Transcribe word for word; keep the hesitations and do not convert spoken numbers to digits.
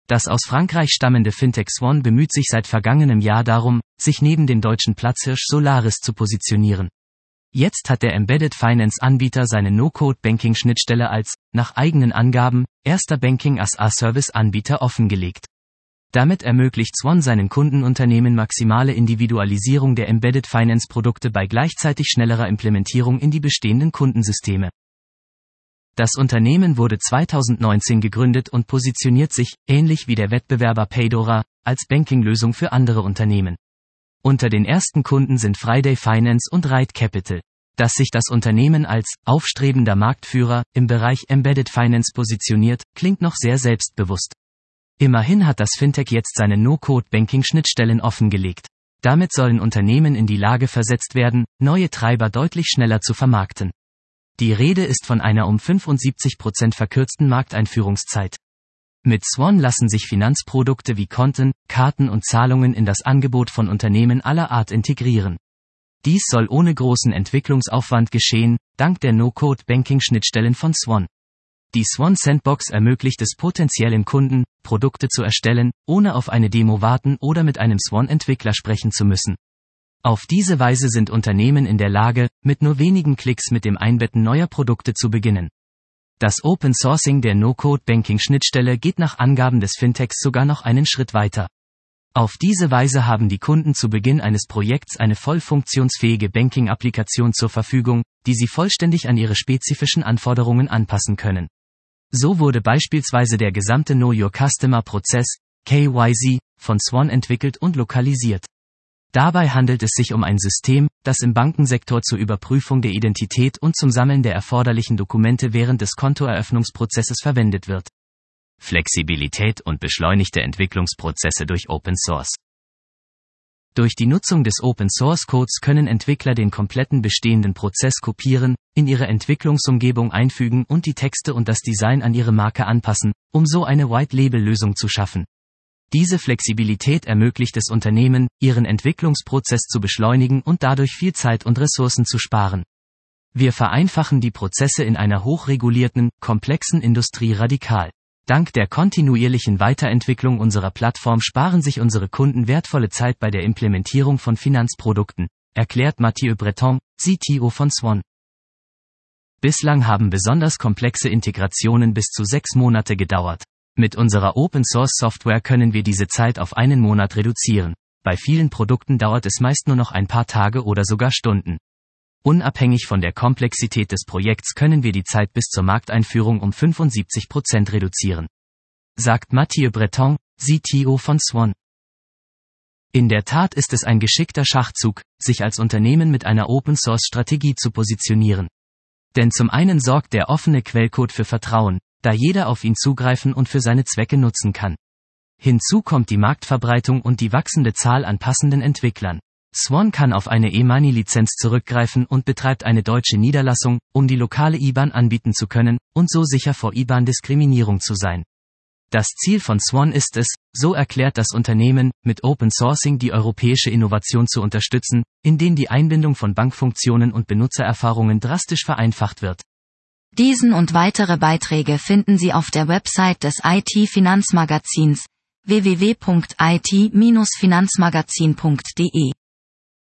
Das aus Frankreich stammende Fintech Swan bemüht sich seit vergangenem Jahr darum, sich neben dem deutschen Platzhirsch Solaris zu positionieren. Jetzt hat der Embedded Finance Anbieter seine No-Code-Banking-Schnittstelle als, nach eigenen Angaben, erster Banking-as-a-Service-Anbieter offengelegt. Damit ermöglicht Swan seinen Kundenunternehmen maximale Individualisierung der Embedded Finance-Produkte bei gleichzeitig schnellerer Implementierung in die bestehenden Kundensysteme. Das Unternehmen wurde zweitausendneunzehn gegründet und positioniert sich, ähnlich wie der Wettbewerber Paydora, als Banking-Lösung für andere Unternehmen. Unter den ersten Kunden sind Friday Finance und Ride Capital. Dass sich das Unternehmen als aufstrebender Marktführer im Bereich Embedded Finance positioniert, klingt noch sehr selbstbewusst. Immerhin hat das Fintech jetzt seine No-Code-Banking-Schnittstellen offengelegt. Damit sollen Unternehmen in die Lage versetzt werden, neue Treiber deutlich schneller zu vermarkten. Die Rede ist von einer um fünfundsiebzig Prozent verkürzten Markteinführungszeit. Mit Swan lassen sich Finanzprodukte wie Konten, Karten und Zahlungen in das Angebot von Unternehmen aller Art integrieren. Dies soll ohne großen Entwicklungsaufwand geschehen, dank der No-Code-Banking-Schnittstellen von Swan. Die Swan Sandbox ermöglicht es potenziellen Kunden, Produkte zu erstellen, ohne auf eine Demo warten oder mit einem Swan-Entwickler sprechen zu müssen. Auf diese Weise sind Unternehmen in der Lage, mit nur wenigen Klicks mit dem Einbetten neuer Produkte zu beginnen. Das Open Sourcing der No-Code-Banking-Schnittstelle geht nach Angaben des Fintechs sogar noch einen Schritt weiter. Auf diese Weise haben die Kunden zu Beginn eines Projekts eine voll funktionsfähige Banking-Applikation zur Verfügung, die sie vollständig an ihre spezifischen Anforderungen anpassen können. So wurde beispielsweise der gesamte Know Your Customer-Prozess, K Y C, von Swan entwickelt und lokalisiert. Dabei handelt es sich um ein System, das im Bankensektor zur Überprüfung der Identität und zum Sammeln der erforderlichen Dokumente während des Kontoeröffnungsprozesses verwendet wird. Flexibilität und beschleunigte Entwicklungsprozesse durch Open Source. Durch die Nutzung des Open Source Codes können Entwickler den kompletten bestehenden Prozess kopieren, in ihre Entwicklungsumgebung einfügen und die Texte und das Design an ihre Marke anpassen, um so eine White-Label-Lösung zu schaffen. Diese Flexibilität ermöglicht es Unternehmen, ihren Entwicklungsprozess zu beschleunigen und dadurch viel Zeit und Ressourcen zu sparen. Wir vereinfachen die Prozesse in einer hochregulierten, komplexen Industrie radikal. Dank der kontinuierlichen Weiterentwicklung unserer Plattform sparen sich unsere Kunden wertvolle Zeit bei der Implementierung von Finanzprodukten, erklärt Mathieu Breton, C T O von Swan. Bislang haben besonders komplexe Integrationen bis zu sechs Monate gedauert. Mit unserer Open-Source-Software können wir diese Zeit auf einen Monat reduzieren. Bei vielen Produkten dauert es meist nur noch ein paar Tage oder sogar Stunden. Unabhängig von der Komplexität des Projekts können wir die Zeit bis zur Markteinführung um fünfundsiebzig Prozent reduzieren. Sagt Mathieu Breton, C T O von Swan. In der Tat ist es ein geschickter Schachzug, sich als Unternehmen mit einer Open-Source-Strategie zu positionieren. Denn zum einen sorgt der offene Quellcode für Vertrauen, da jeder auf ihn zugreifen und für seine Zwecke nutzen kann. Hinzu kommt die Marktverbreitung und die wachsende Zahl an passenden Entwicklern. Swan kann auf eine E-Money-Lizenz zurückgreifen und betreibt eine deutsche Niederlassung, um die lokale I B A N anbieten zu können und so sicher vor I B A N-Diskriminierung zu sein. Das Ziel von Swan ist es, so erklärt das Unternehmen, mit Open Sourcing die europäische Innovation zu unterstützen, indem die Einbindung von Bankfunktionen und Benutzererfahrungen drastisch vereinfacht wird. Diesen und weitere Beiträge finden Sie auf der Website des I T-Finanzmagazins w w w punkt i t Bindestrich finanzmagazin punkt d e.